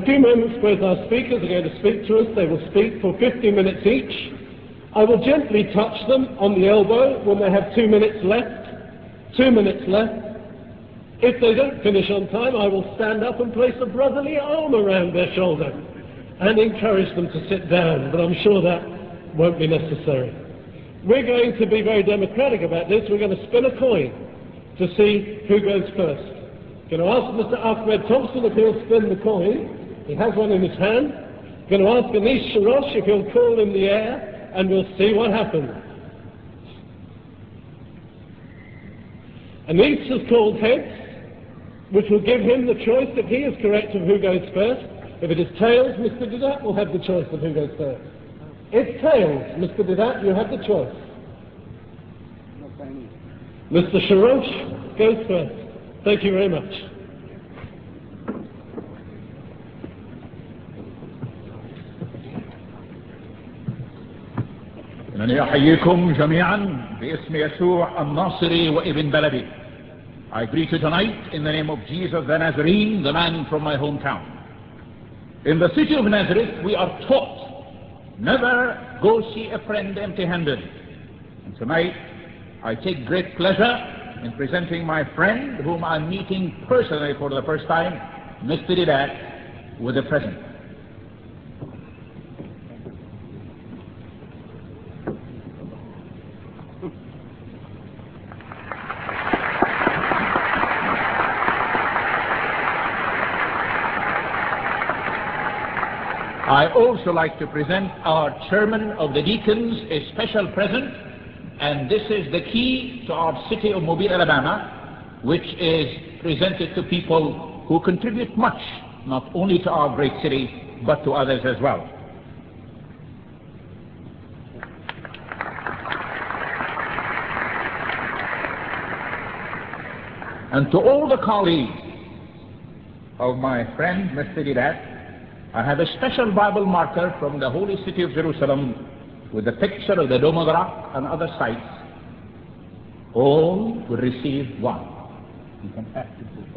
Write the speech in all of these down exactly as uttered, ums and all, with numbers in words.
a few moments, both our speakers are going to speak to us. They will speak for fifty minutes each. I will gently touch them on the elbow when they have two minutes left. Two minutes left. If they don't finish on time, I will stand up and place a brotherly arm around their shoulder and encourage them to sit down, but I'm sure that won't be necessary. We're going to be very democratic about this. We're going to spin a coin to see who goes first. Going to ask Mister Ahmed Thompson if he'll spin the coin. He has one in his hand. Going to ask Anish Sharosh if he'll call in the air, and we'll see what happens. Anish has called heads, which will give him the choice, if he is correct, of who goes first. If it is tails, Mister Didat will have the choice of who goes first. If tails, Mister Didat, you have the choice. Mister Sharosh goes first. Thank you very much. إنني أحييكم جميعا باسم يسوع الناصري وابن بلدي. I greet you tonight in the name of Jesus the Nazarene, the man from my hometown. In the city of Nazareth, we are taught, never go see a friend empty-handed. And tonight, I take great pleasure in presenting my friend, whom I'm meeting personally for the first time, Mister Didat, with a present. I also like to present our chairman of the deacons a special present, and this is the key to our city of Mobile, Alabama, which is presented to people who contribute much, not only to our great city, but to others as well. And to all the colleagues of my friend, Mister Didat, I have a special Bible marker from the holy city of Jerusalem with a picture of the Dome of the Rock and other sites. All will receive one. You can pass it to.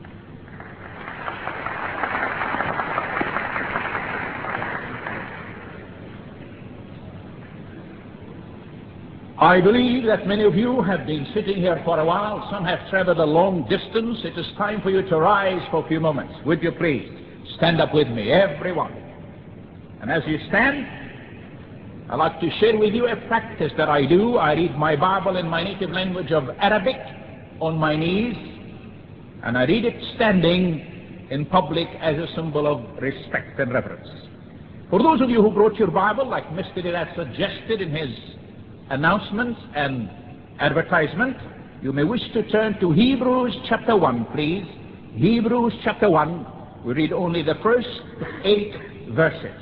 I believe that many of you have been sitting here for a while. Some have traveled a long distance. It is time for you to rise for a few moments. Would you please stand up with me, everyone? And as you stand, I'd like to share with you a practice that I do. I read my Bible in my native language of Arabic on my knees, and I read it standing in public as a symbol of respect and reverence. For those of you who brought your Bible, like Mister Didat suggested in his announcement and advertisement, you may wish to turn to Hebrews chapter one, please. Hebrews chapter one. We read only the first eight verses.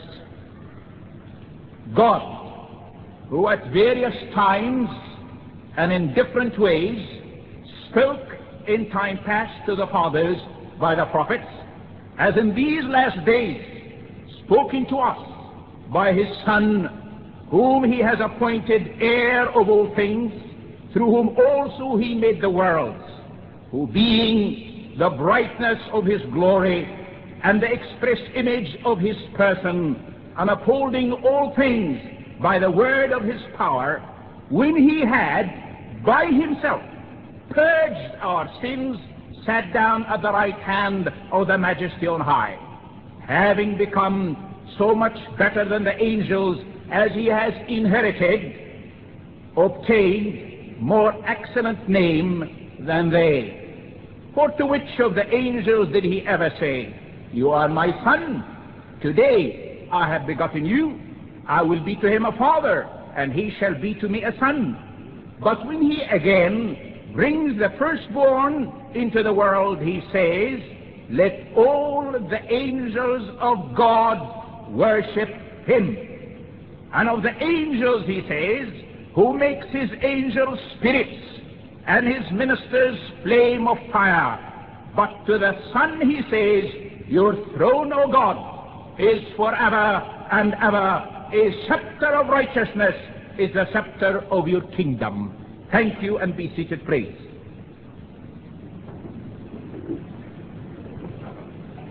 God, who at various times and in different ways spoke in time past to the fathers by the prophets, has in these last days spoken to us by his Son, whom he has appointed heir of all things, through whom also he made the worlds, who being the brightness of his glory and the express image of his person, and upholding all things by the word of his power, when he had by himself purged our sins, sat down at the right hand of the Majesty on high, having become so much better than the angels, as he has inherited, obtained more excellent name than they. For to which of the angels did he ever say, "You are my son, today I have begotten you, I will be to him a father, and he shall be to me a son"? But when he again brings the firstborn into the world, he says, "Let all the angels of God worship him." And of the angels he says, "Who makes his angels spirits and his ministers flame of fire." But to the Son he says, "Your throne, O God, is forever and ever. A scepter of righteousness is the scepter of your kingdom." Thank you, and be seated, please.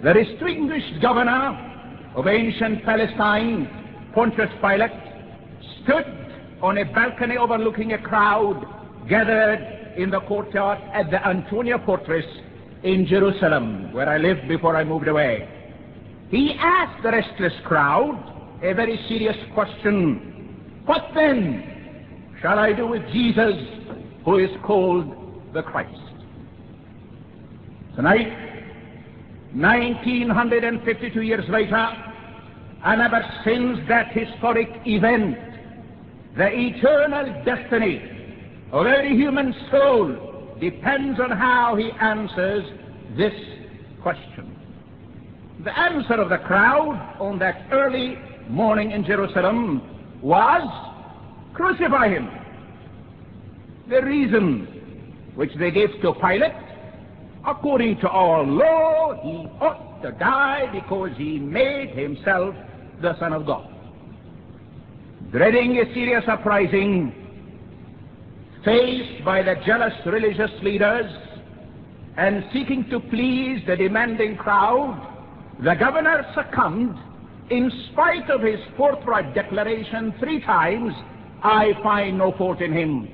The distinguished governor of ancient Palestine, Pontius Pilate, stood on a balcony overlooking a crowd gathered in the courtyard at the Antonia Fortress in Jerusalem, where I lived before I moved away. He asked the restless crowd a very serious question. What then shall I do with Jesus, who is called the Christ? Tonight, nineteen fifty-two years later, and ever since that historic event, the eternal destiny of every human soul depends on how he answers this question. The answer of the crowd on that early morning in Jerusalem was, crucify him. The reason which they gave to Pilate, according to our law, he ought to die because he made himself the Son of God. Dreading a serious uprising faced by the jealous religious leaders and seeking to please the demanding crowd, the governor succumbed in spite of his forthright declaration three times, I find no fault in him.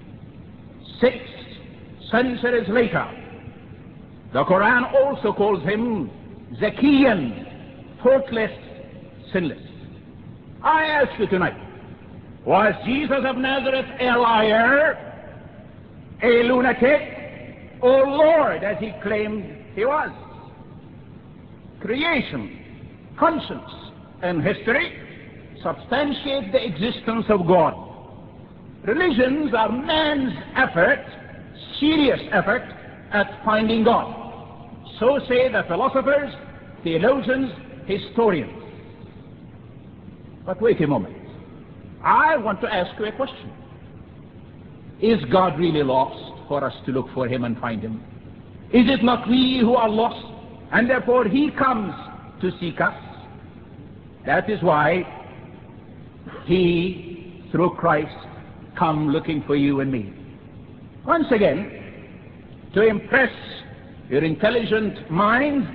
Six centuries later, the Quran also calls him Zacchaean, faultless, sinless. I ask you tonight, was Jesus of Nazareth a liar, a lunatic, or Lord, as he claimed he was? Creation, conscience, and history substantiate the existence of God. Religions are man's effort, serious effort, at finding God. So say the philosophers, theologians, historians. But wait a moment. I want to ask you a question. Is God really lost for us to look for him and find him? Is it not we who are lost, and therefore he comes to seek us? That is why he, through Christ, come looking for you and me. Once again, to impress your intelligent mind,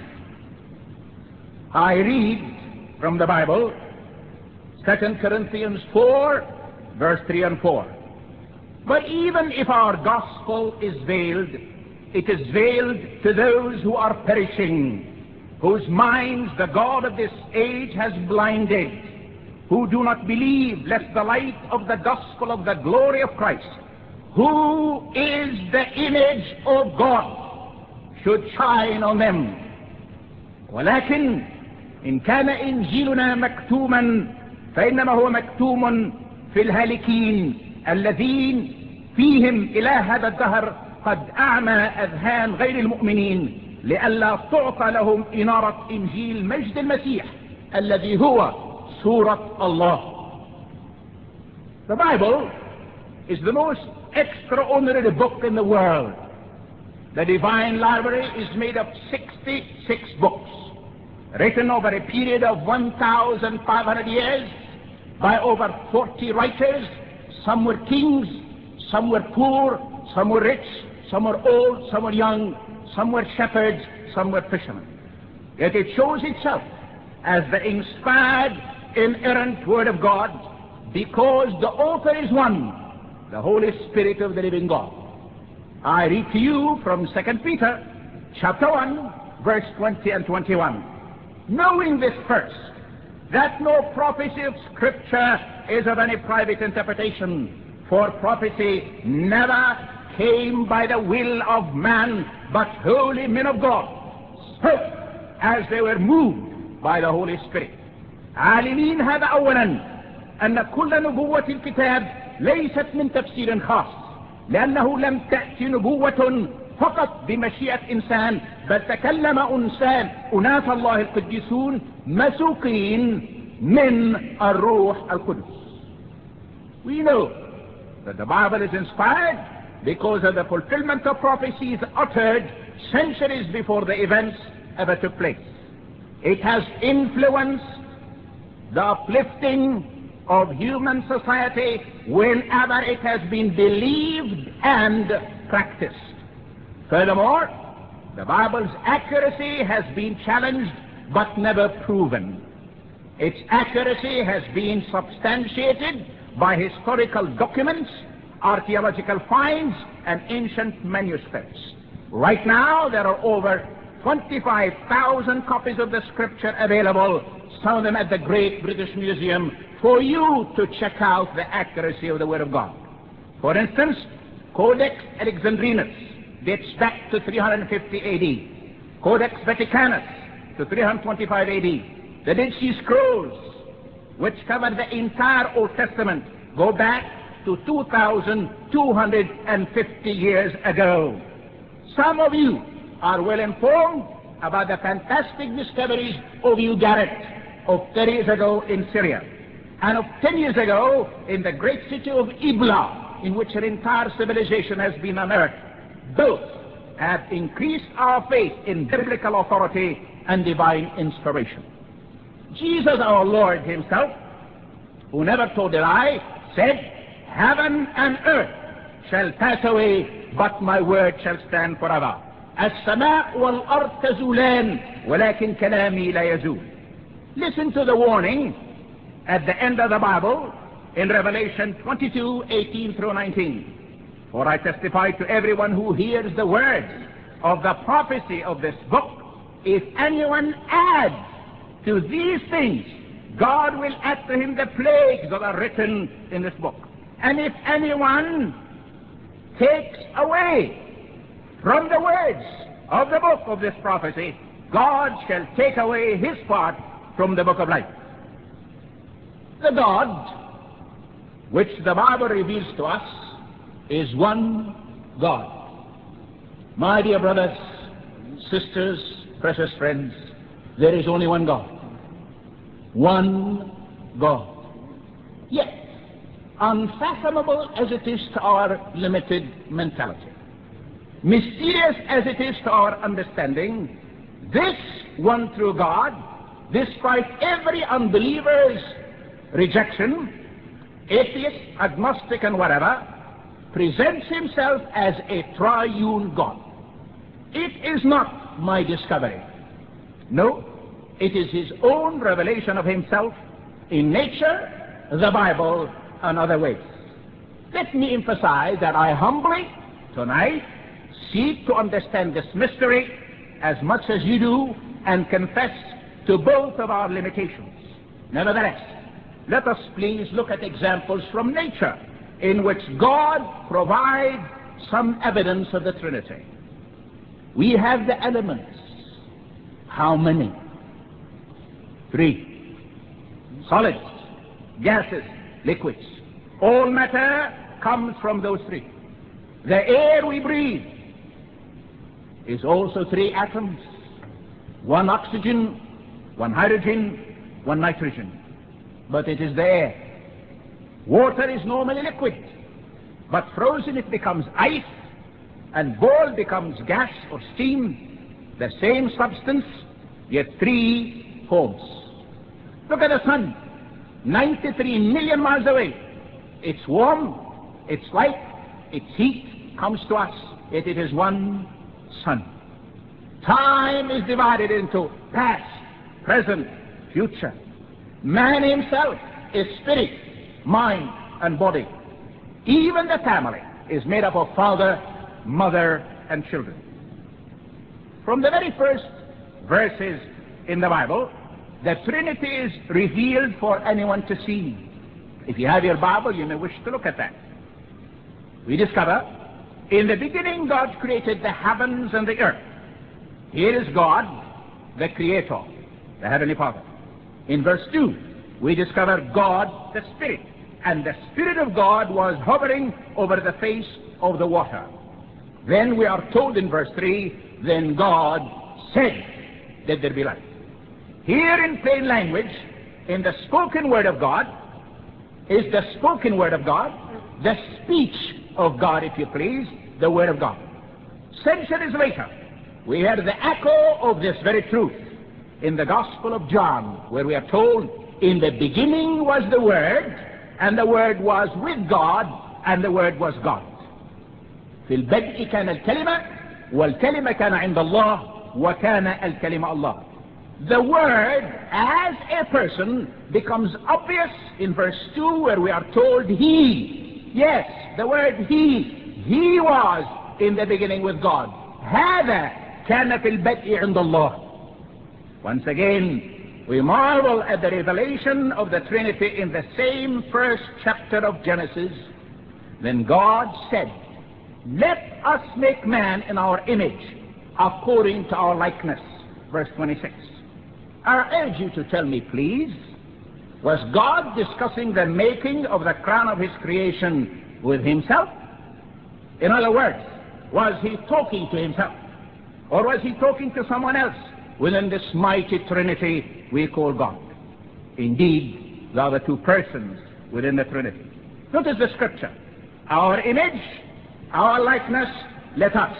I read from the Bible, Second Corinthians four, verse three and four. But even if our gospel is veiled, it is veiled to those who are perishing, whose minds the God of this age has blinded, who do not believe, lest the light of the gospel of the glory of Christ, who is the image of God, should shine on them. ولكن إن كان إنجيلنا مكتوما فإنما هو مكتوم في الهالكين الذين فيهم إله هذا الدهر قد أعمى أذهان غير المؤمنين لئلا تعطى لهم إنارة إنجيل مجد المسيح الذي هو سورة الله. The Bible is the most extraordinary book in the world. The Divine Library is made of sixty-six books, written over a period of one thousand five hundred years by over forty writers. Some were kings, some were poor, some were rich, some were old, some were young, some were shepherds, some were fishermen. Yet it shows itself as the inspired, inerrant Word of God, because the author is one, the Holy Spirit of the living God. I read to you from Second Peter chapter one, verse twenty and twenty-one. Knowing this first, that no prophecy of Scripture is of any private interpretation, for prophecy never came by the will of man, but holy men of God spoke as they were moved by the Holy Spirit. عالمين هذا أولا أن كل نبوة الكتاب ليست من تفسير خاص، لأنه لم تأتي نبوة فقط بمشيئة إنسان، بل تكلم إنسان أناس الله القديسون مسوقين من الروح القدس. We know that the Bible is inspired because of the fulfillment of prophecies uttered centuries before the events ever took place. It has influenced the uplifting of human society whenever it has been believed and practiced. Furthermore, The Bible's accuracy has been challenged but never proven. Its accuracy has been substantiated by historical documents, archaeological finds, and ancient manuscripts. Right now, there are over twenty-five thousand copies of the Scripture available, some of them at the Great British Museum, for you to check out the accuracy of the Word of God. For instance, Codex Alexandrinus dates back to three hundred fifty A D, Codex Vaticanus to three hundred twenty-five A D. The Dead Sea Scrolls, which cover the entire Old Testament, go back to two thousand two hundred fifty years ago. Some of you are well informed about the fantastic discoveries of Hugh Garrett of thirty years ago in Syria, and of ten years ago in the great city of Ibla, in which an entire civilization has been unearthed. Both have increased our faith in biblical authority and divine inspiration. Jesus our Lord himself, who never told a lie, said, "Heaven and earth shall pass away, but my word shall stand forever. السماء والأرض تزولان ولكن كلامي لا يزول." Listen to the warning at the end of the Bible in Revelation twenty-two, eighteen through nineteen. "For I testify to everyone who hears the words of the prophecy of this book, if anyone adds to these things, God will add to him the plagues that are written in this book. And if anyone takes away from the words of the book of this prophecy, God shall take away his part from the book of life." The God which the Bible reveals to us is one God. My dear brothers, sisters, precious friends, there is only one God. One God. Yet, unfathomable as it is to our limited mentality, mysterious as it is to our understanding, this one true God, despite every unbeliever's rejection, atheist, agnostic, and whatever, presents himself as a triune God. It is not my discovery. No, it is his own revelation of himself in nature, the Bible, and other ways. Let me emphasize that I humbly, tonight, seek to understand this mystery as much as you do and confess to both of our limitations. Nevertheless, let us please look at examples from nature in which God provides some evidence of the Trinity. We have the elements. How many? Three. Solids, gases, liquids. All matter comes from those three. The air we breathe is also three atoms. One oxygen, one hydrogen, one nitrogen. But it is the air. Water is normally liquid, but frozen it becomes ice, and boiled becomes gas or steam. The same substance, yet three forms. Look at the sun, ninety-three million miles away. It's warm, it's light, its heat comes to us, yet it is one sun. Time is divided into past, present, future. Man himself is spirit, mind, and body. Even the family is made up of father, mother, and children. From the very first verses in the Bible, the Trinity is revealed for anyone to see. If you have your Bible, you may wish to look at that. We discover, in the beginning God created the heavens and the earth. Here is God, the Creator, the Heavenly Father. In verse two, we discover God, the Spirit, and the Spirit of God was hovering over the face of the water. Then we are told in verse three, then God said, let there be light. Here in plain language, in the spoken word of God, is the spoken word of God, the speech of God, if you please, the word of God. Centuries later, we had the echo of this very truth in the Gospel of John, where we are told, in the beginning was the Word, and the Word was with God, and the Word was God. في البدء كان الكلمة والكلمة كان عند الله وكان الكلمة الله. The word as a person becomes obvious in verse two, where we are told he. Yes, the word he. He was in the beginning with God. هذا كان في البدء عند الله. Once again, we marvel at the revelation of the Trinity in the same first chapter of Genesis. Then God said, let us make man in our image, according to our likeness. Verse twenty-six. I urge you to tell me, please, was God discussing the making of the crown of his creation with himself? In other words, was he talking to himself? Or was he talking to someone else within this mighty Trinity we call God? Indeed, there are the two persons within the Trinity. Notice the scripture. Our image, our likeness, let us.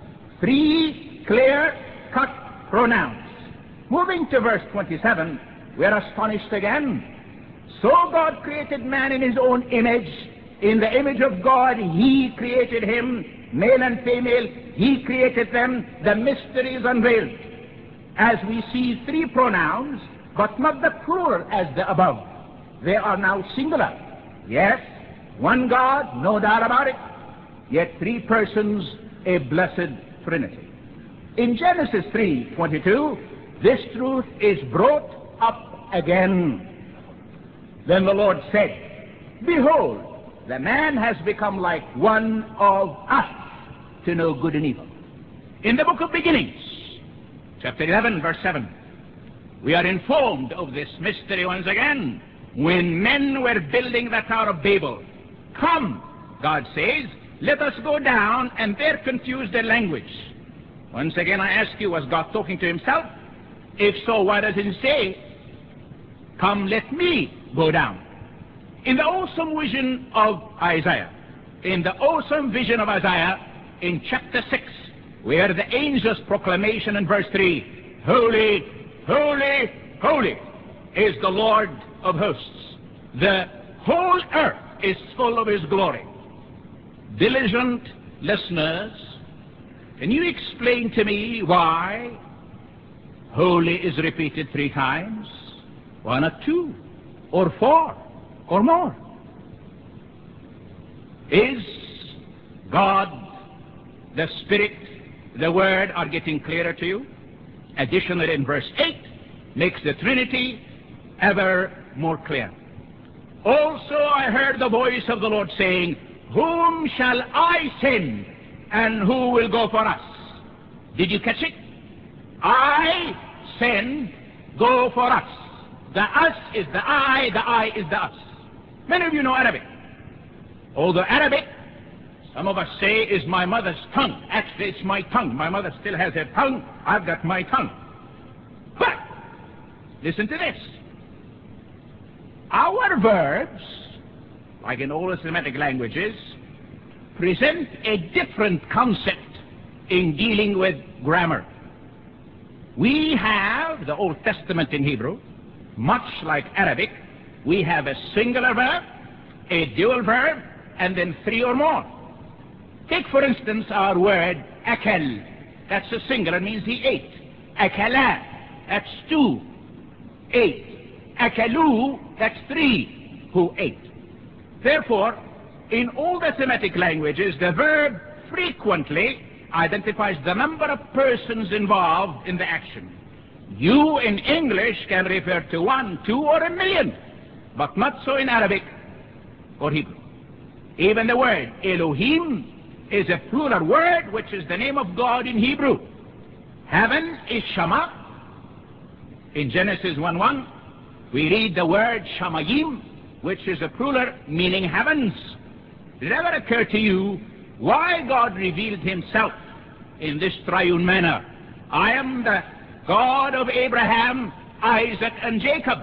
Three clear-cut pronouns. Moving to verse twenty-seven, we are astonished again. So God created man in his own image. In the image of God, he created him. Male and female, he created them. The mystery is unveiled. As we see three pronouns, but not the plural as the above. They are now singular. Yes, one God, no doubt about it. Yet three persons, a blessed Trinity. In Genesis three twenty-two, this truth is brought up again. Then the Lord said, behold, the man has become like one of us to know good and evil. In the book of beginnings, chapter eleven, verse seven, we are informed of this mystery once again. When men were building the Tower of Babel, come, God says, let us go down and there confuse their language. Once again I ask you, was God talking to himself? If so, why does he say, come, let me go down? In the awesome vision of Isaiah, in the awesome vision of Isaiah, in chapter six, where the angel's proclamation in verse three, holy, holy, holy is the Lord of hosts. The whole earth is full of his glory. Diligent listeners, can you explain to me why holy is repeated three times? Why not two or four or more? Is God, the Spirit, the Word are getting clearer to you? Additionally, in verse eight, makes the Trinity ever more clear. Also I heard the voice of the Lord saying, whom shall I send, and who will go for us? Did you catch it? I send, go for us. The us is the I, the I is the us. Many of you know Arabic. Although Arabic, some of us say, is my mother's tongue. Actually, it's my tongue. My mother still has her tongue. I've got my tongue. But, listen to this. Our verbs, like in all the Semitic languages, present a different concept in dealing with grammar. We have the Old Testament in Hebrew, much like Arabic. We have a singular verb, a dual verb, and then three or more. Take, for instance, our word akal. That's a singular, means he ate. Akala, that's two, ate. Akalu, that's three, who ate. Therefore, in all the Semitic languages, the verb frequently identifies the number of persons involved in the action. You in English can refer to one, two, or a million, but not so in Arabic or Hebrew. Even the word Elohim is a plural word, which is the name of God in Hebrew. Heaven is Shama. In Genesis one one, we read the word Shamayim, which is a plural meaning heavens. Did it ever occur to you why God revealed himself in this triune manner? I am the God of Abraham, Isaac, and Jacob.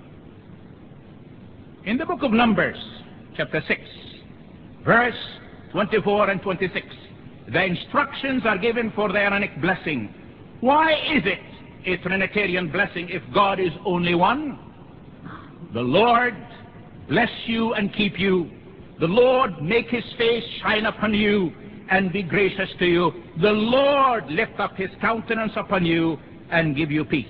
In the book of Numbers, chapter six, verse twenty-four and twenty-six, the instructions are given for the Aaronic blessing. Why is it a Trinitarian blessing if God is only one? The Lord bless you and keep you. The Lord make his face shine upon you and be gracious to you. The Lord lift up his countenance upon you and give you peace.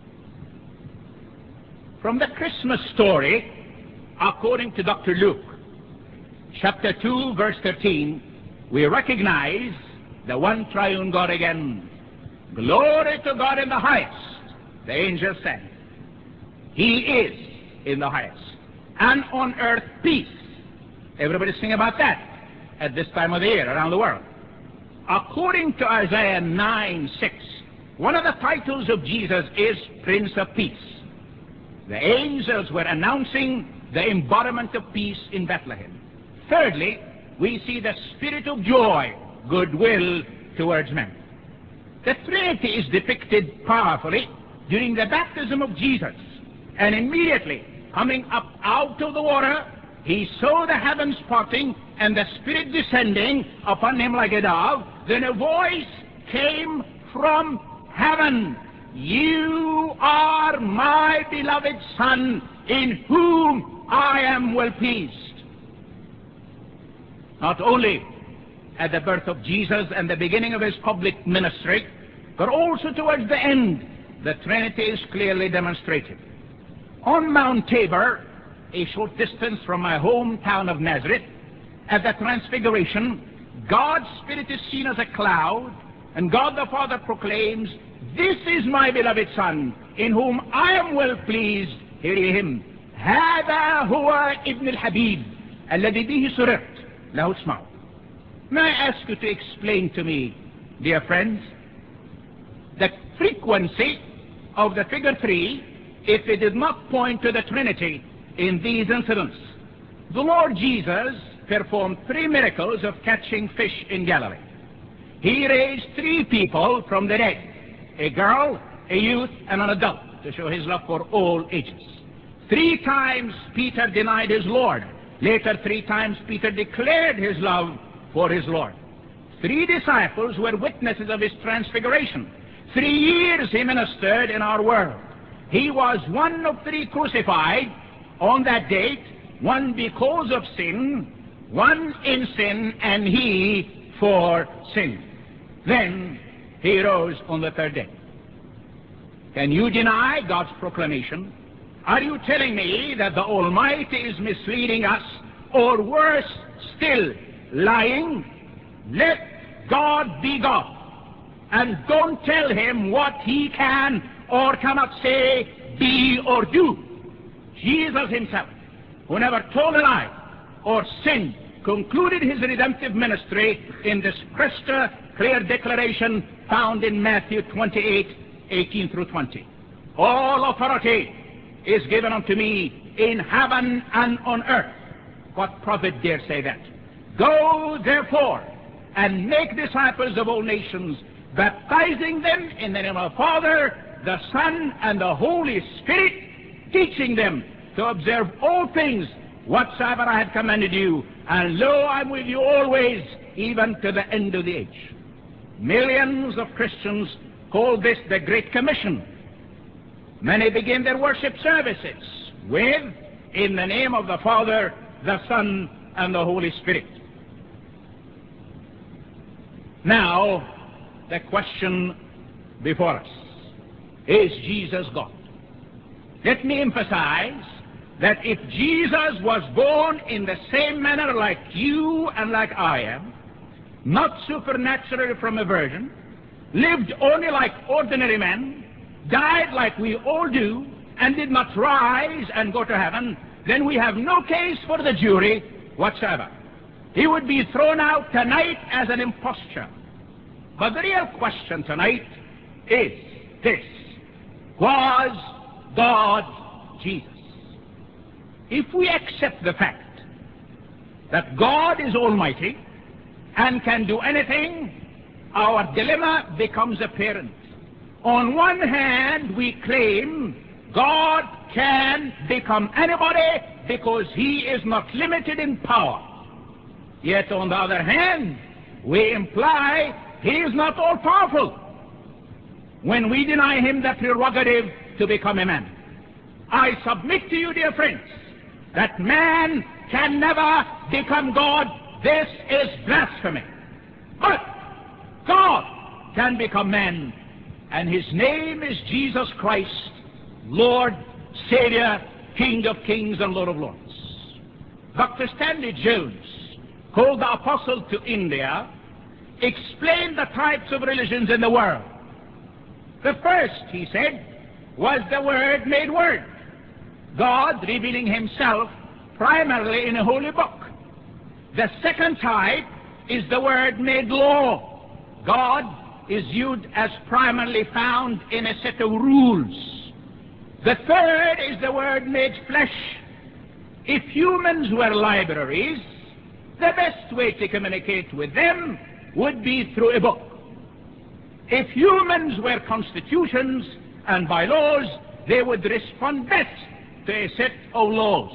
From the Christmas story, according to Doctor Luke, chapter two, verse thirteen, we recognize the one triune God again. Glory to God in the highest, the angels sang. He is in the highest. And on earth, peace. Everybody sing about that at this time of the year around the world. According to Isaiah nine six, one of the titles of Jesus is Prince of Peace. The angels were announcing the embodiment of peace in Bethlehem. Thirdly, we see the spirit of joy, goodwill towards men. The Trinity is depicted powerfully during the baptism of Jesus. And immediately, coming up out of the water, he saw the heavens parting and the Spirit descending upon him like a dove. Then a voice came from heaven. You are my beloved Son, in whom I am well pleased. Not only at the birth of Jesus and the beginning of his public ministry, but also towards the end, the Trinity is clearly demonstrated. On Mount Tabor, a short distance from my hometown of Nazareth, at the Transfiguration, God's Spirit is seen as a cloud, and God the Father proclaims, "This is my beloved Son, in whom I am well pleased." Hear ye him. هذا هو ابن الحبيب الذي به سررت له اسمعوا. May I ask you to explain to me, dear friends, the frequency of the figure three if it did not point to the Trinity in these incidents. The Lord Jesus performed three miracles of catching fish in Galilee. He raised three people from the dead, a girl, a youth, and an adult, to show his love for all ages. Three times Peter denied his Lord. Later, three times Peter declared his love for his Lord. Three disciples were witnesses of his transfiguration. Three years he ministered in our world. He was one of three crucified on that date, one because of sin, one in sin, and he for sin. Then he rose on the third day. Can you deny God's proclamation? Are you telling me that the Almighty is misleading us, or worse still, lying? Let God be God, and don't tell him what he can or cannot say, be, or do. Jesus himself, who never told a lie or sinned, concluded his redemptive ministry in this crystal clear declaration found in Matthew twenty-eight, eighteen through twenty. All authority is given unto me in heaven and on earth. What prophet dare say that? Go therefore and make disciples of all nations, baptizing them in the name of the Father, the Son, and the Holy Spirit, teaching them to observe all things whatsoever I have commanded you. And lo, I am with you always, even to the end of the age. Millions of Christians call this the Great Commission. Many begin their worship services with, in the name of the Father, the Son, and the Holy Spirit. Now, the question before us, is Jesus God? Let me emphasize that if Jesus was born in the same manner like you and like I am, not supernaturally from a virgin, lived only like ordinary men, died like we all do, and did not rise and go to heaven, then we have no case for the jury whatsoever. He would be thrown out tonight as an imposture. But the real question tonight is this: was God Jesus? If we accept the fact that God is almighty and can do anything, our dilemma becomes apparent. On one hand, we claim God can become anybody because he is not limited in power. Yet on the other hand, we imply he is not all-powerful when we deny him the prerogative to become a man. I submit to you, dear friends, that man can never become God. This is blasphemy. But God can become man, and his name is Jesus Christ, Lord, Savior, King of kings and Lord of lords. Doctor Stanley Jones, called the Apostle to India, explained the types of religions in the world. The first, he said, was the Word made Word, God revealing himself primarily in a holy book. The second type is the Word made law. God is viewed as primarily found in a set of rules. The third is the Word made flesh. If humans were libraries, the best way to communicate with them would be through a book. If humans were constitutions and bylaws, they would respond best to a set of laws.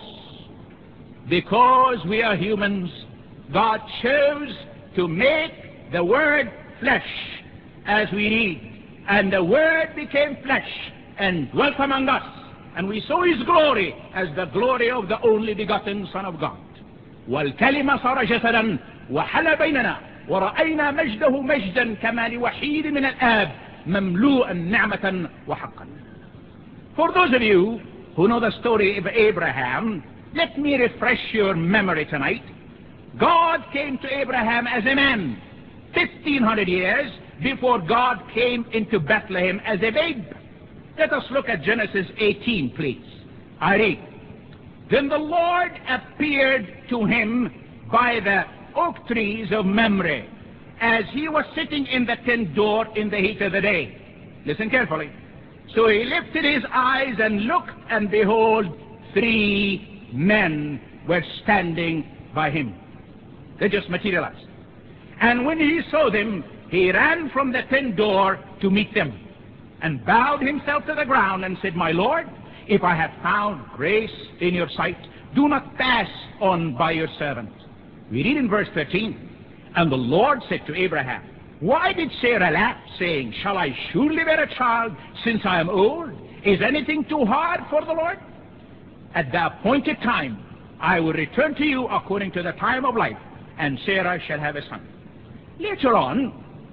Because we are humans, God chose to make the Word flesh, as we read, and the Word became flesh and dwelt among us, and we saw his glory as the glory of the only begotten Son of God. والكلمة صار جسدا وحل بيننا ورأينا مجده مجدا كما لوحيد من الآب مملوءا نعمة وحقا. For those of you who know the story of Abraham, let me refresh your memory tonight. God came to Abraham as a man fifteen hundred years before God came into Bethlehem as a babe. Let us look at Genesis eighteen, please. I read, Then the Lord appeared to him by the oak trees of Mamre, as he was sitting in the tent door in the heat of the day. Listen carefully. So he lifted his eyes and looked, and behold, three men were standing by him. They just materialized. And when he saw them, he ran from the tent door to meet them, and bowed himself to the ground and said, My Lord, if I have found grace in your sight, do not pass on by your servant. We read in verse thirteen, And the Lord said to Abraham, Why did Sarah laugh, saying, Shall I surely bear a child, since I am old? Is anything too hard for the Lord? At the appointed time I will return to you according to the time of life, and Sarah shall have a son. Later on,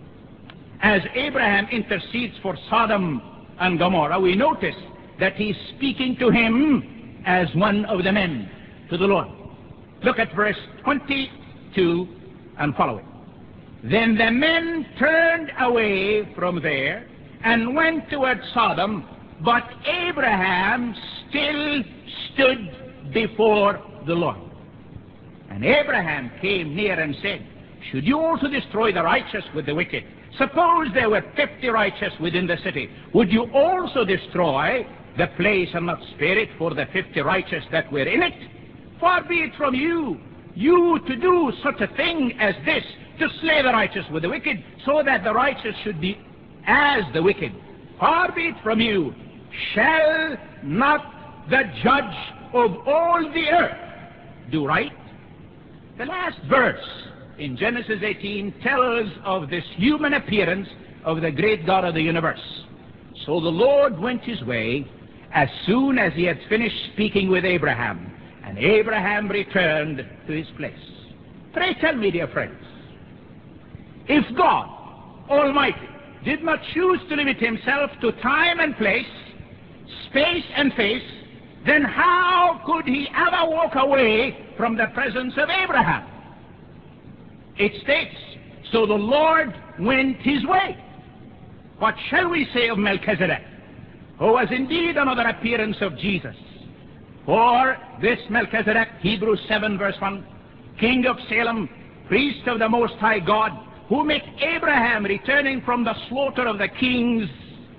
as Abraham intercedes for Sodom and Gomorrah, we notice that he's speaking to him as one of the men, to the Lord. Look at verse twenty-two and following. Then the men turned away from there and went toward Sodom, but Abraham still stood before the Lord. And Abraham came near and said, Should you also destroy the righteous with the wicked? Suppose there were fifty righteous within the city. Would you also destroy the place and not spare it for the fifty righteous that were in it? Far be it from you, you to do such a thing as this, to slay the righteous with the wicked, so that the righteous should be as the wicked. Far be it from you. Shall not the judge of all the earth do right? The last verse in Genesis eighteen tells of this human appearance of the great God of the universe. So the Lord went his way as soon as he had finished speaking with Abraham, and Abraham returned to his place. Pray tell me, dear friends, if God Almighty did not choose to limit himself to time and place, space and face, then how could he ever walk away from the presence of Abraham? It states, so the Lord went his way. What shall we say of Melchizedek, who was indeed another appearance of Jesus? For this Melchizedek, Hebrews seven verse one, king of Salem, priest of the Most High God, who met Abraham returning from the slaughter of the kings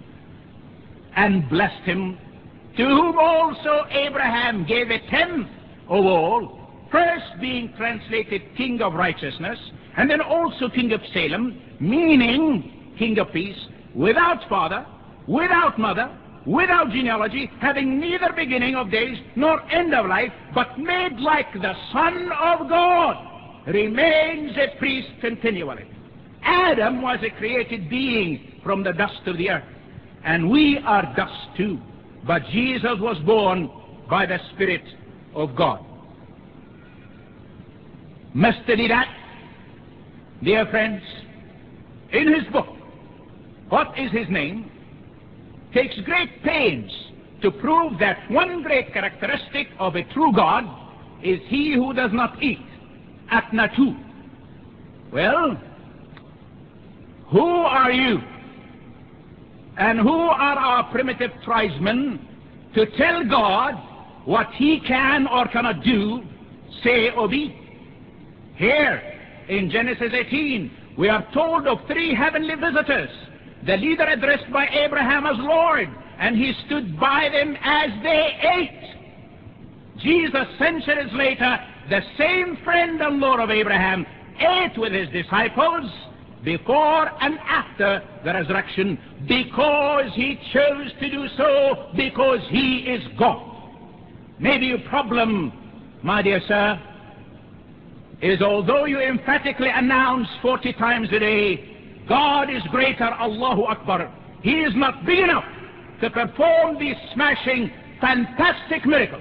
and blessed him, to whom also Abraham gave a tenth of all, first being translated King of Righteousness, and then also King of Salem, meaning King of Peace, without father, without mother, without genealogy, having neither beginning of days nor end of life, but made like the Son of God, remains a priest continually. Adam was a created being from the dust of the earth, and we are dust too, but Jesus was born by the Spirit of God. Must study that. Dear friends, in his book, What is His Name?, takes great pains to prove that one great characteristic of a true God is he who does not eat at natu. Well, who are you and who are our primitive tribesmen to tell God what he can or cannot do, say or be? Here in Genesis eighteen, we are told of three heavenly visitors, the leader addressed by Abraham as Lord, and he stood by them as they ate. Jesus, centuries later, the same friend and Lord of Abraham, ate with his disciples before and after the resurrection, because he chose to do so, because he is God. Maybe your problem, my dear sir, is although you emphatically announce forty times a day, God is greater, Allahu Akbar, he is not big enough to perform these smashing, fantastic miracles.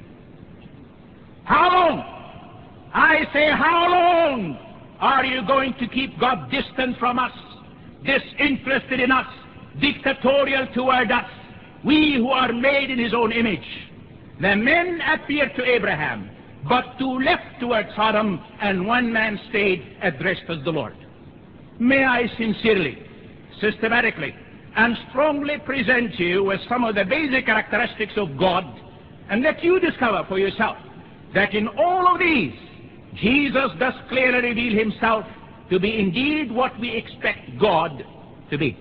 How long? I say, how long are you going to keep God distant from us, disinterested in us, dictatorial toward us, we who are made in his own image? The men appeared to Abraham, but two left toward Sodom, and one man stayed addressed as the Lord. May I sincerely, systematically, and strongly present you with some of the basic characteristics of God, and let you discover for yourself that in all of these, Jesus does clearly reveal himself to be indeed what we expect God to be.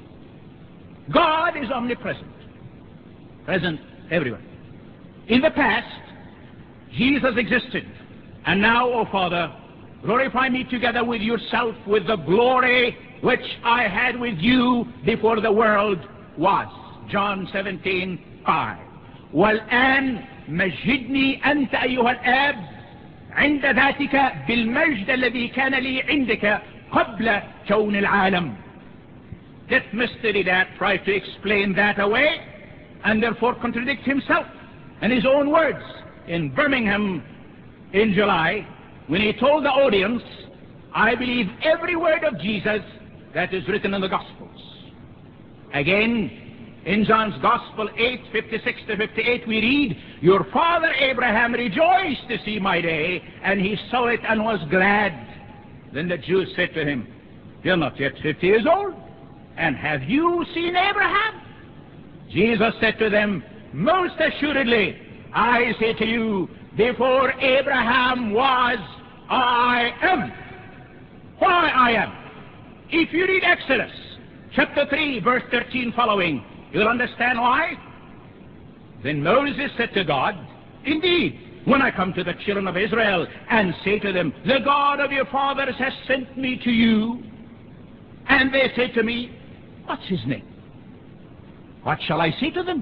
God is omnipresent, present everywhere. In the past, Jesus existed, and now, O Father, glorify me together with yourself with the glory which I had with you before the world was. John seventeen five. والآن مجدني أنت أيها الآب عند ذاتك بالمجد الذي كان لي عندك قبل كون العالم. This mystery that tries to explain that away and therefore contradicts himself and his own words in Birmingham in July, when he told the audience, I believe every word of Jesus that is written in the Gospels. Again, in John's Gospel eight fifty-six to fifty-eight, we read, your father Abraham rejoiced to see my day, and he saw it and was glad. Then the Jews said to him, you're not yet fifty years old, and have you seen Abraham? Jesus said to them, most assuredly, I say to you, before Abraham was, I am. Why I am? If you read Exodus chapter three, verse thirteen following, you'll understand why. Then Moses said to God, indeed, when I come to the children of Israel and say to them, the God of your fathers has sent me to you, and they say to me, what's his name? What shall I say to them?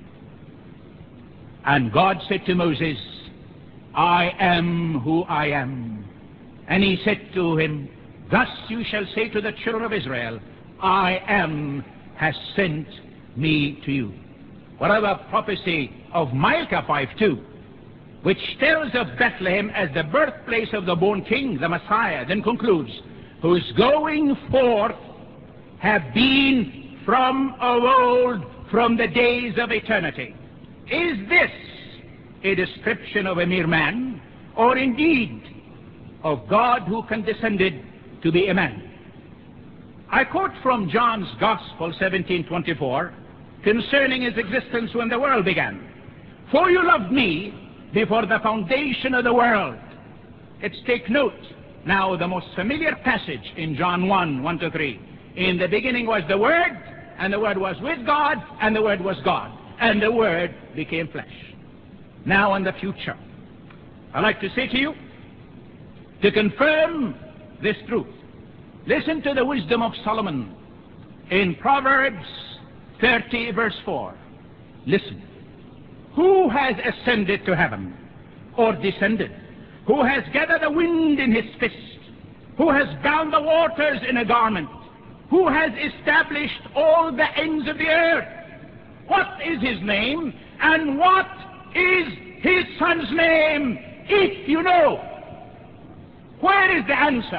And God said to Moses, I am who I am. And he said to him, thus you shall say to the children of Israel, I am has sent me to you. Whatever prophecy of Micah five two, which tells of Bethlehem as the birthplace of the born king, the Messiah, then concludes, whose going forth have been from of old, from the days of eternity. Is this a description of a mere man, or indeed of God who condescended to be a man? I quote from John's Gospel seventeen twenty-four concerning his existence when the world began. For you loved me before the foundation of the world. Let's take note now the most familiar passage in John one, one to three. In the beginning was the Word, and the Word was with God, and the Word was God, and the Word became flesh. Now in the future, I'd like to say to you, to confirm this truth, listen to the wisdom of Solomon in Proverbs thirty verse four. Listen. Who has ascended to heaven, or descended? Who has gathered the wind in his fist? Who has bound the waters in a garment? Who has established all the ends of the earth? What is his name, and what is his son's name, if you know? Where is the answer?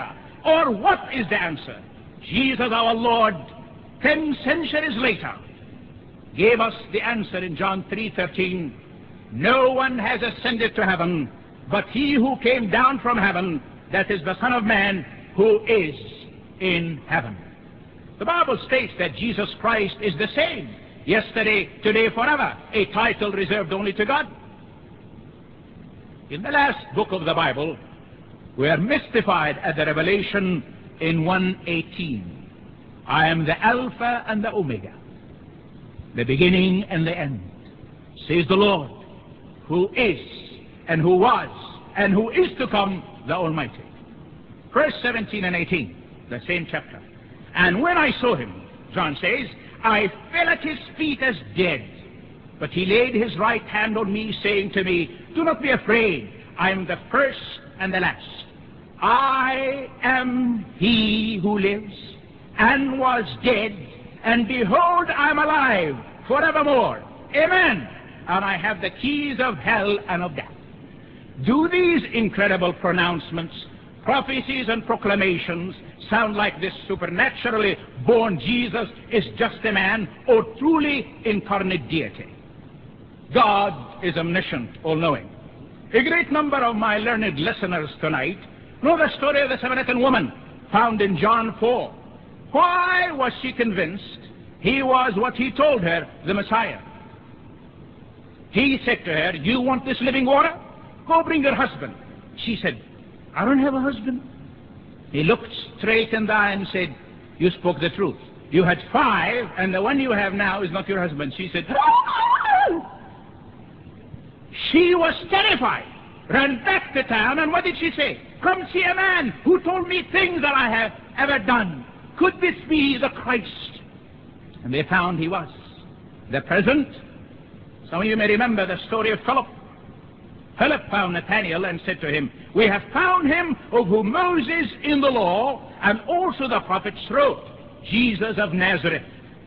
Or what is the answer? Jesus our Lord, ten centuries later, gave us the answer in John three thirteen. No one has ascended to heaven but he who came down from heaven, that is the Son of Man, who is in heaven. The Bible states that Jesus Christ is the same, yesterday, today, forever, a title reserved only to God. In the last book of the Bible, we are mystified at the revelation in one eighteen. I am the Alpha and the Omega, the beginning and the end, says the Lord, who is and who was and who is to come, the Almighty. Verse seventeen and eighteen, the same chapter. And when I saw him, John says, I fell at his feet as dead. But he laid his right hand on me, saying to me, do not be afraid. I am the first and the last. I am he who lives and was dead, and behold, I am alive forevermore. Amen. And I have the keys of hell and of death. Do these incredible pronouncements, prophecies, and proclamations sound like this supernaturally born Jesus is just a man, or truly incarnate deity? God is omniscient, all-knowing. A great number of my learned listeners tonight know the story of the Samaritan woman found in John four. Why was she convinced he was what he told her, the Messiah? He said to her, you want this living water? Go bring your husband. She said, I don't have a husband. He looked straight in the eye and said, you spoke the truth. You had five, and the one you have now is not your husband. She said, she was terrified, ran back to town, and what did she say? Come see a man who told me things that I have ever done. Could this be the Christ? And they found he was. The present, some of you may remember the story of Philip. Philip found Nathanael and said to him, we have found him of whom Moses in the law and also the prophets wrote, Jesus of Nazareth.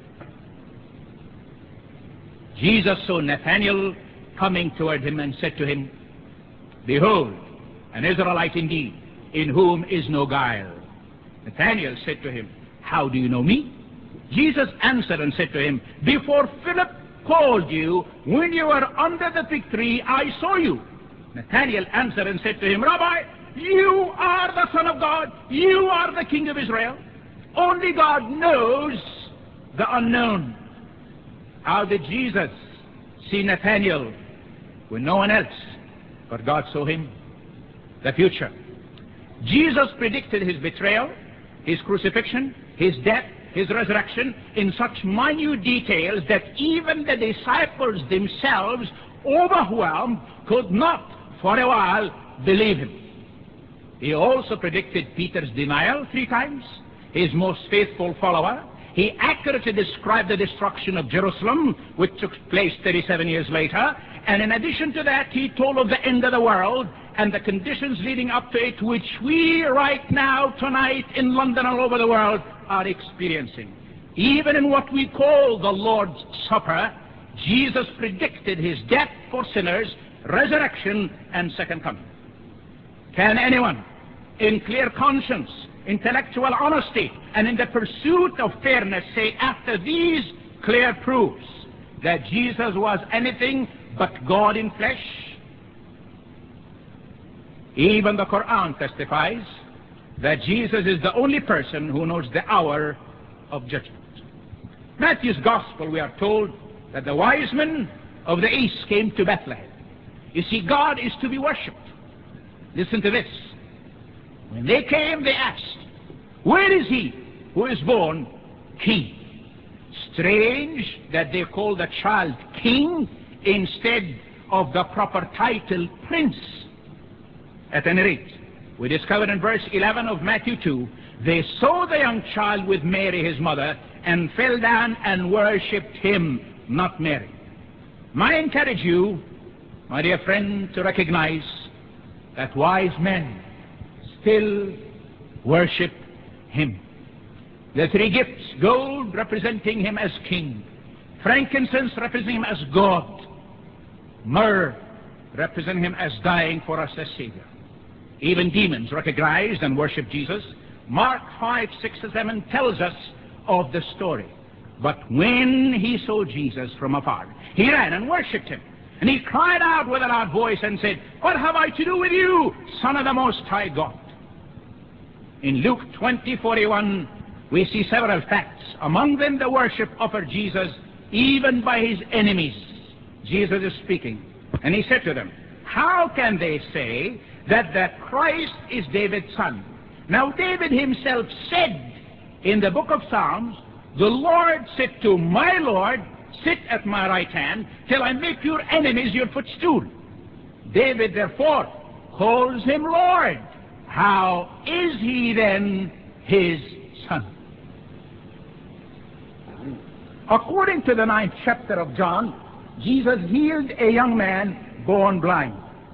Jesus saw Nathanael coming toward him and said to him, behold, an Israelite indeed, in whom is no guile. Nathanael said to him, how do you know me? Jesus answered and said to him, before Philip called you, when you were under the fig tree, I saw you. Nathanael answered and said to him, Rabbi, you are the Son of God. You are the King of Israel. Only God knows the unknown. How did Jesus see Nathanael when no one else but God saw him? The future. Jesus predicted his betrayal, his crucifixion, his death, his resurrection in such minute details that even the disciples themselves, overwhelmed, could not for a while believe him. He also predicted Peter's denial three times, his most faithful follower. He accurately described the destruction of Jerusalem, which took place thirty-seven years later. And in addition to that, he told of the end of the world and the conditions leading up to it, which we right now, tonight, in London, all over the world, are experiencing. Even in what we call the Lord's Supper, Jesus predicted his death for sinners, resurrection, and second coming. Can anyone, in clear conscience, intellectual honesty, and in the pursuit of fairness, say after these clear proofs that Jesus was anything but God in flesh? Even the Quran testifies that Jesus is the only person who knows the hour of judgment. Matthew's Gospel, we are told that the wise men of the east came to Bethlehem. You see, God is to be worshipped. Listen to this. When they came, they asked, where is he who is born king? Strange that they call the child king instead of the proper title prince. At any rate, we discover in verse eleven of Matthew two, they saw the young child with Mary his mother and fell down and worshipped him, not Mary. I encourage you, my dear friend, to recognize that wise men still worship him. The three gifts: gold representing him as king, frankincense representing him as God, myrrh representing him as dying for us as Savior. Even demons recognized and worshiped Jesus Mark five, six, and seven tells us of the story. But when he saw Jesus from afar, he ran and worshipped him. And he cried out with a loud voice and said, "What have I to do with you, Son of the Most High God?" In Luke twenty, forty-one, we see several facts. Among them, the worship offered Jesus even by his enemies. Jesus is speaking, and he said to them, "How can they say that the Christ is David's son?" Now David himself said in the book of Psalms, "The Lord said to my Lord, sit at my right hand till I make your enemies your footstool." David therefore calls him Lord. How is he then his son? According to the ninth chapter of John, Jesus healed a young man born blind.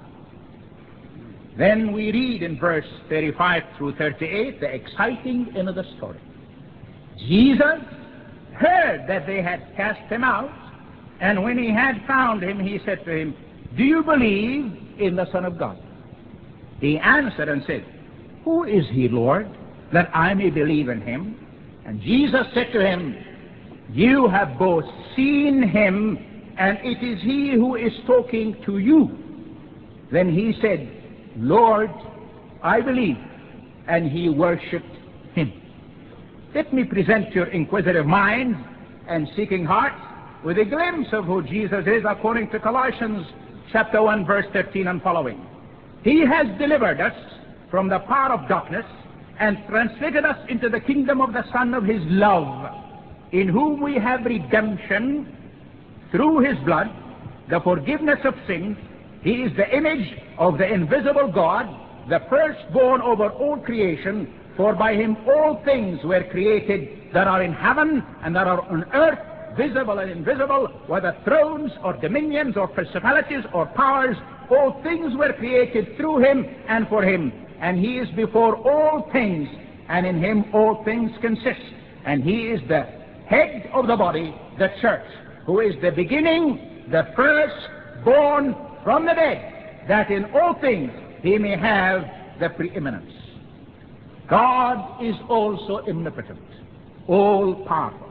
Then we read in verse thirty-five through thirty-eight the exciting end of the story. Jesus heard that they had cast him out, and when he had found him, he said to him, "Do you believe in the Son of God?" He answered and said, "Who is he, Lord, that I may believe in him?" And Jesus said to him, "You have both seen him, and it is he who is talking to you." Then he said, "Lord, I believe," and he worshipped him. Let me present your inquisitive minds and seeking hearts with a glimpse of who Jesus is according to Colossians chapter one, verse thirteen and following. He has delivered us from the power of darkness and translated us into the kingdom of the Son of his love, in whom we have redemption through his blood, the forgiveness of sins. He is the image of the invisible God, the firstborn over all creation, for by him all things were created that are in heaven and that are on earth, visible and invisible, whether thrones or dominions or principalities or powers. All things were created through him and for him. And he is before all things, and in him all things consist. And he is the head of the body, the church, who is the beginning, the firstborn from the dead, that in all things he may have the preeminence. God is also omnipotent, all-powerful.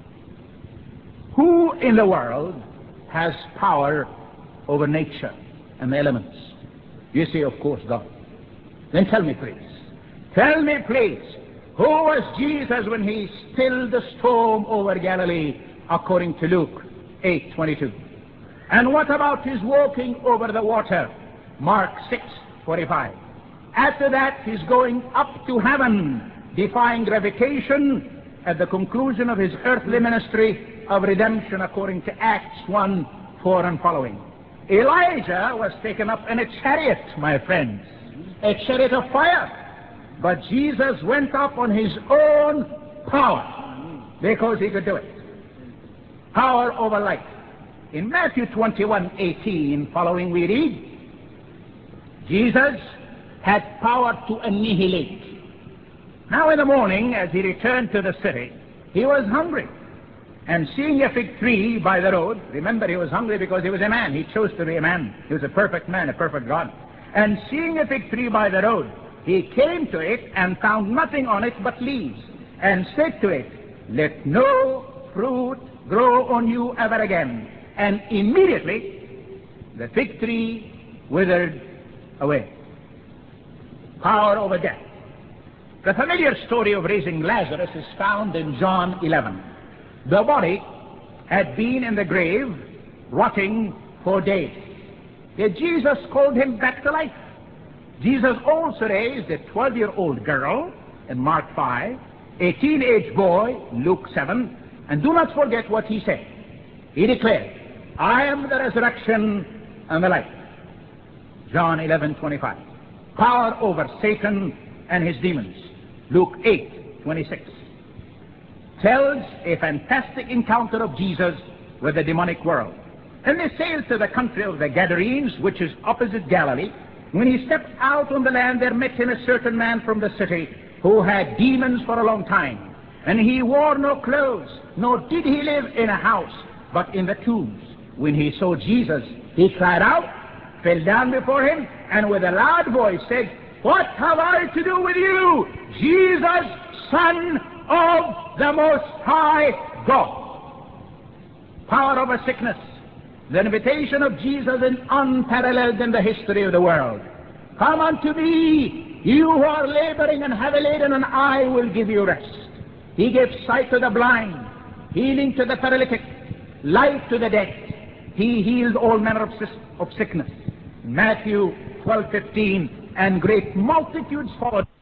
Who in the world has power over nature and the elements? You say, of course, God. Then tell me, please. Tell me, please, who was Jesus when he stilled the storm over Galilee, according to Luke eight twenty-two? And what about his walking over the water? Mark six forty-five. After that, he's going up to heaven, defying gravitation at the conclusion of his earthly ministry of redemption, according to Acts one four and following. Elijah was taken up in a chariot, my friends, a chariot of fire. But Jesus went up on his own power, because he could do it. Power over light. In Matthew twenty-one eighteen following, we read, Jesus had power to annihilate. Now in the morning, as he returned to the city, he was hungry. And seeing a fig tree by the road, remember he was hungry because he was a man. He chose to be a man. He was a perfect man, a perfect God. And seeing a fig tree by the road, he came to it and found nothing on it but leaves, and said to it, "Let no fruit grow on you ever again." And immediately the fig tree withered away. Power over death. The familiar story of raising Lazarus is found in John eleven. The body had been in the grave, rotting for days. Yet Jesus called him back to life. Jesus also raised a twelve-year-old girl in Mark five, a teenage boy, Luke seven, and do not forget what he said. He declared, "I am the resurrection and the life." John eleven twenty-five. Power over Satan and his demons. Luke eight twenty-six. Tells a fantastic encounter of Jesus with the demonic world. And they sailed to the country of the Gadarenes, which is opposite Galilee. When he stepped out on the land, there met him a certain man from the city who had demons for a long time. And he wore no clothes, nor did he live in a house, but in the tombs. When he saw Jesus, he cried out, fell down before him, and with a loud voice said, "What have I to do with you, Jesus, Son of the Most High God. Power over sickness. The invitation of Jesus is unparalleled in the history of the world. Come unto me, you who are laboring and heavy laden, and I will give you rest. He gives sight to the blind, healing to the paralytic, life to the dead. He heals all manner of, of sickness. Matthew twelve fifteen, and great multitudes followed.